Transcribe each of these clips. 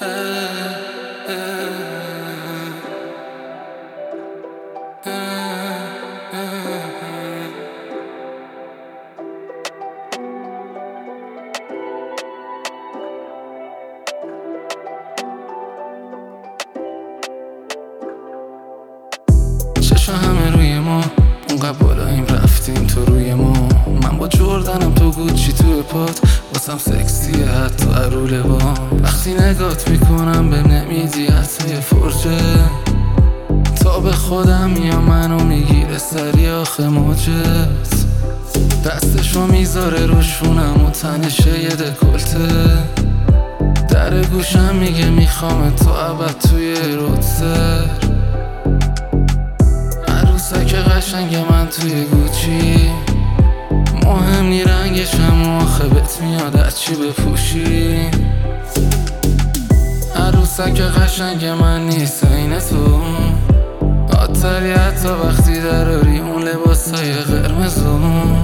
چشا همه روی ما اونقدر بالاییم رفتیم تو روی ما. من با جردنم تو گوچی توی پات واسم سکسیه حتی عروله با. وقتی نگات میکنم بهم نمیدی حتی یه فرجه. تا به خودم میام منو میگیره سری آخه موجت. دستشو میذاره روشونم و تنشه یه دکلته. در گوشم میگه میخوام تو ابد توی رودسر. عروسک قشنگ من توی گوچی. مهم نی رنگشم و آخه بهت میاد هرچی بپوشی. عروسک قشنگ من نیست عین تو. عطری حتی وقتی دراری اون لباسای قرمزو.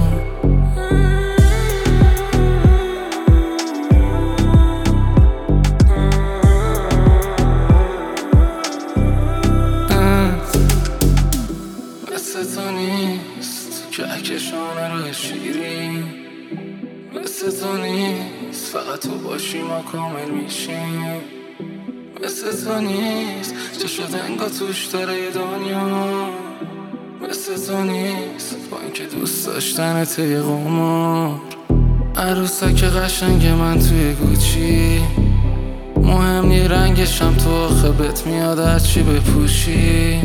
مثل تو نیست کهکشان روی شیرین. مثل تو نیست فقط تو باشی ما کامل میشیم. مثل تو نیست چشم دنگا توش داره یه دنیا. مثل تو نیست با اینکه دوست داشتنت یه قمار. عروسک قشنگ من توی گوچی. مهم نی رنگشم تو آخه بهت میاد هرچی بپوشی.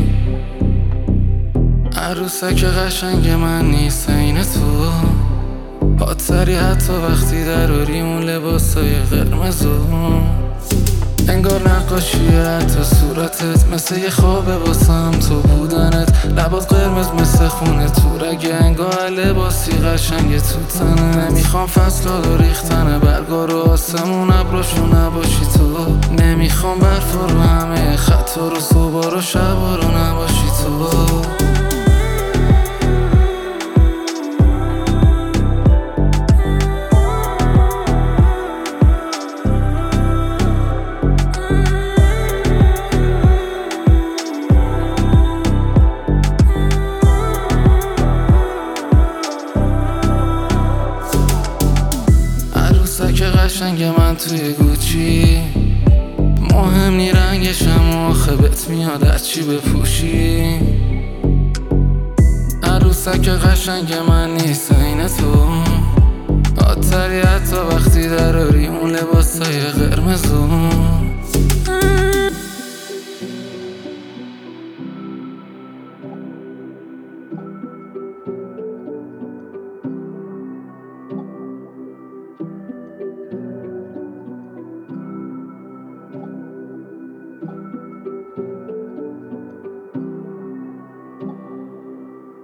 عروسک قشنگ من نیست عین تو. عطری حتی وقتی دراری اون لباسای قرمزو. انگار نقاشیه حتی صورتت مثل یه خوابه واسم تو بودنت. لبات قرمز مثل خونه تو رگه انگار لباسی قشنگ تو تنه. نمیخوام فصلا رو ریختن برگا رو آسمون ابراشو نباشی تو. نمیخوام برفا رو همه خطا رو صبح رو شبا رو نباشی تو. عروسک قشنگ من توی گوچی. مهم نی رنگشم و آخه بهت میاد هرچی بپوشی. عروسک قشنگ من نیست عین تو. عطری حتی وقتی دراری اون لباسای قرمزو.